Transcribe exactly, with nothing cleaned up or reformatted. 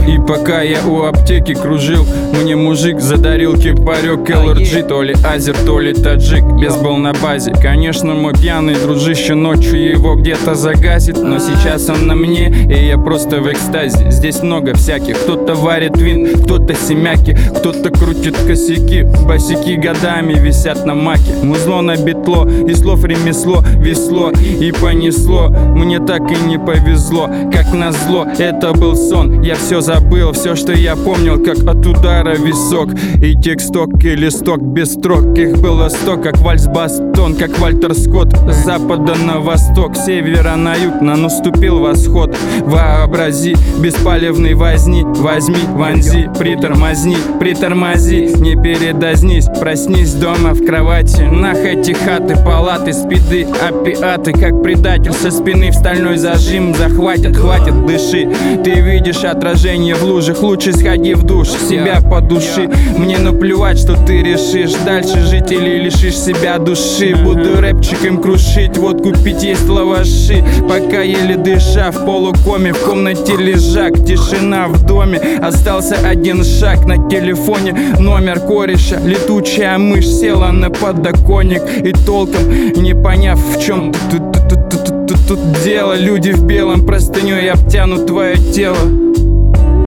И пока я у аптеки кружил, мне мужик задарил кипарек эл эр джи. То ли азер, то ли таджик, бес был на базе. Конечно, мой пьяный дружище ночью его где-то загасит, но сейчас он на мне, и я просто в экстазе. Здесь много всяких, кто-то варит вин, кто-то семяки, кто-то крутит косяки. Босяки годами висят на маке. Музло на битло, и слов ремесло, весло и понесло. Мне так и не повезло, как назло, это был сон. Я все забыл, все, что я помнил, как от удара висок. И тексток, и листок без строк. Их было сто, как вальс-бастон, как Вальтер Скотт. С запада на восток, с севера на юг, на наступил восход. Вообрази, беспалевный возни, возьми, вонзи, притормозни, притормози, не передознись, проснись дома в кровати. Нах эти хаты, палаты, спиды, опиаты, как предатель со спины в стальной зажим захватит, хватит, дыши. Ты видишь отражение в лужах, лучше сходи в душ, себя подуши. Мне наплевать, что ты решишь, дальше жить или лишишь себя души. Буду рэпчиком крушить, водку пить, есть лаваши. Пока еле дыша, в полукоме, в комнате лежак. Тишина в доме, остался один шаг. На телефоне номер кореша, летучая мышь села на подоконник. И толком не поняв, в чем тут, тут, тут, тут, тут, тут дело. Люди в белом, простыней обтянут твое тело.